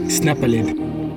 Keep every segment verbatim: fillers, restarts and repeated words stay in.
Snapperland.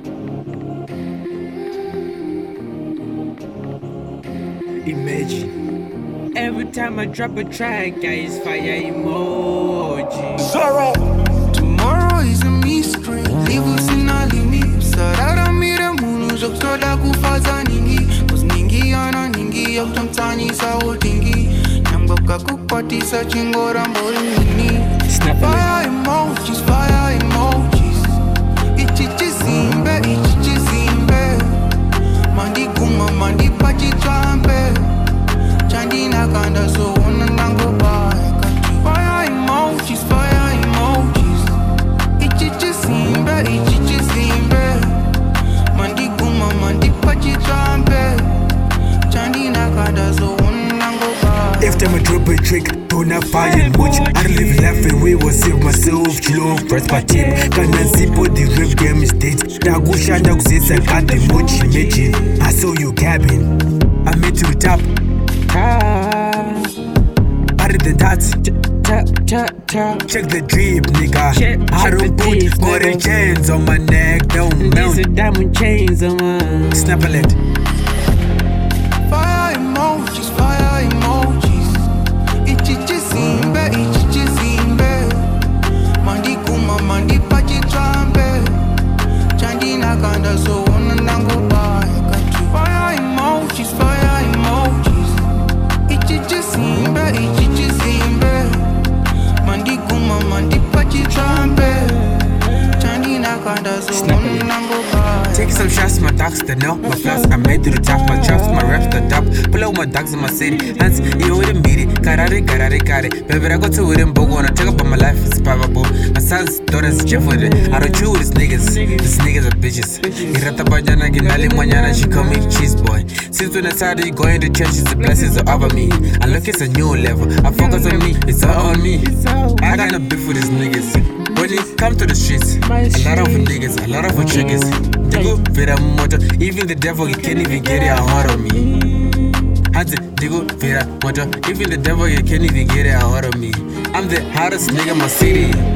Imagine. Every time I drop a track, guys, fire emoji. Sorrow. Tomorrow is a mystery. Live sina limit. Sarara mira munu joktola kufaza ningi. Cause ningi ana ningi yoktamtani sa holdingi. Nyamboka kupatisa chingora mbolini. Fire emojis, fire emojis. Ichichizimbe, ichichizimbe. Mandi kuma, mandi pachi trambe. Chandi nakanda so ona nango ba. Fire emojis, fire emojis. Ichichizimbe, ichichizimbe. Mandi kuma, mandi pachi trambe. Chandi nakanda so ona nango ba. If time I drop a trick, don't have fire much. I don't live life away, will save myself. Chilo, press my tip. Can't simple the rap game is dead. Dago shanda kuzesa got the much imagine. I saw you cabin. I met you top. Ah, Better than that. tap, tap, tap. Check the drip, nigga. Check- I check don't the put drip, golden nigga. chains on my neck. Don't These mount. are diamond chains on my. Snapperland. Fire emojis, fire emojis. Ichichizimbe, ichichizimbe. Mandi kuma, mandi pachi trambe. Chandi nakanda so ona nango ba. Fire emojis, fire emojis. Ichichizimbe, ichichizimbe. Mandi kuma, mandi pachi trambe. Chandi nakanda so ona nango ba. Take some shots, my dogs the know. My flaws I made to the top, my chops, my raps the top. Pull out my dogs in my city. Hands, you wouldn't beat it. Karare, karare, kare. Baby, I go to it in Bogo and I talk about my life, it's powerful. My sons, daughters, Jeff with it. I don't chew with these niggas. These niggas are bitches. Irata bajana, ginali manyana, she call me cheese boy. Since when I started going to church, it's the blessings are over me. I look, it's a new level. I focus on me, it's all on me. I got no beef with these niggas. When it come to the streets, a lot of niggas, a lot of triggers. They go vera moto, even the devil he can't even get it out of me. Hands they go vera moto, even the devil he can't even get it out of me. I'm the hottest nigga in my city.